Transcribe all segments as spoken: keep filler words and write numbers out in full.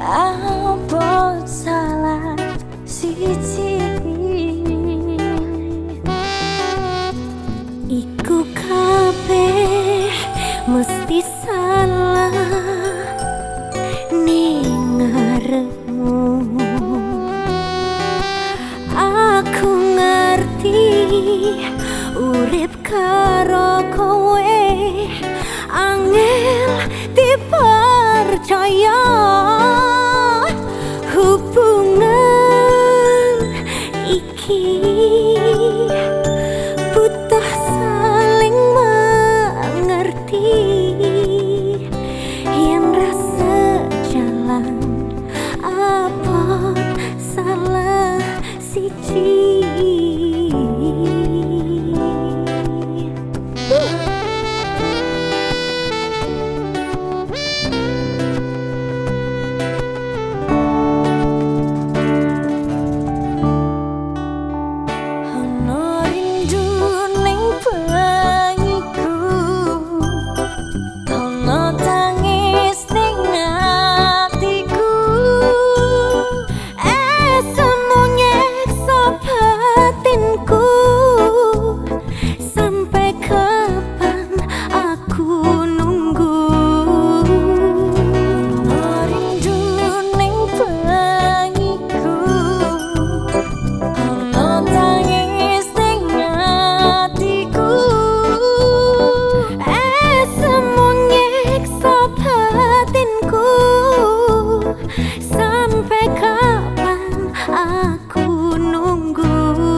Apa salah siji iku kabeh mesti salah ning ngarepmu. Aku ngerti urip karo kowe angel dipercaya. Hubungan iki butuh saling mengerti. Yang rasa jalan apa salah siji. Sampai kapan aku nunggu.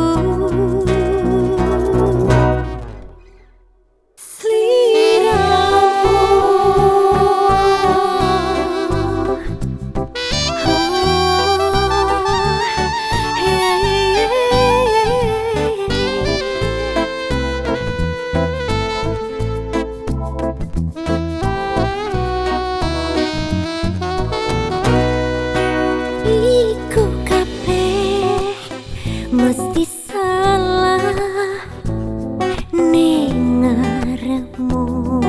Mesti salah ning ngarepmu.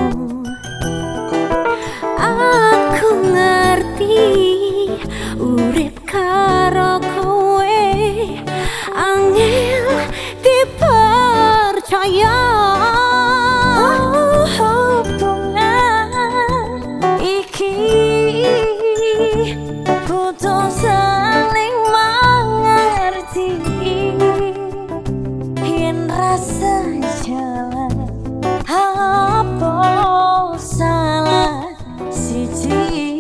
Aku ngerti urip karo kowe angel dipercaya. Hubungan iki butuh saling mengerti. Rasa jalan apa salah siji.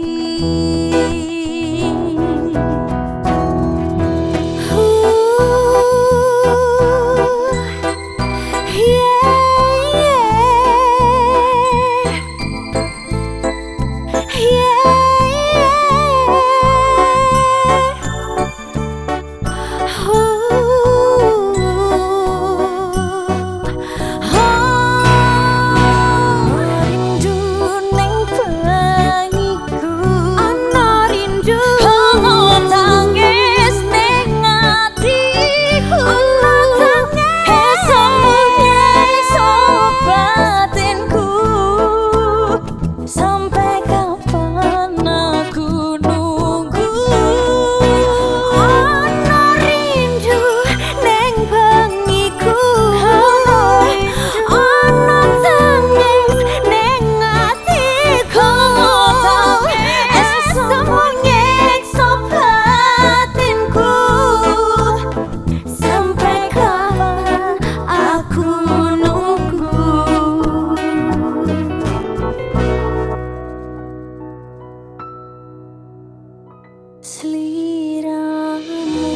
Seliramu,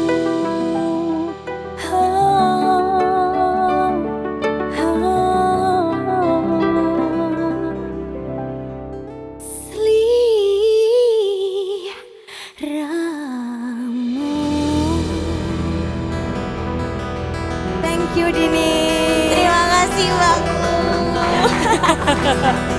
oh, oh, seliramu. Thank you Dini. Terima kasih Mbakku.